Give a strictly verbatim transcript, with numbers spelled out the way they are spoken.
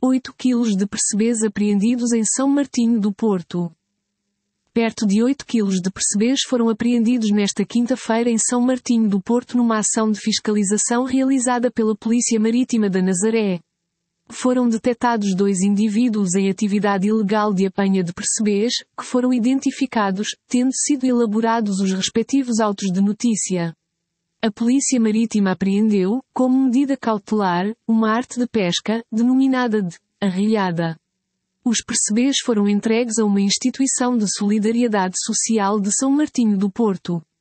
oito quilos de percebes apreendidos em São Martinho do Porto. Perto de oito quilos de percebes foram apreendidos nesta quinta-feira em São Martinho do Porto numa ação de fiscalização realizada pela Polícia Marítima da Nazaré. Foram detectados dois indivíduos em atividade ilegal de apanha de percebes, que foram identificados, tendo sido elaborados os respectivos autos de notícia. A Polícia Marítima apreendeu, como medida cautelar, uma arte de pesca, denominada de arrilhada. Os percebes foram entregues a uma instituição de solidariedade social de São Martinho do Porto.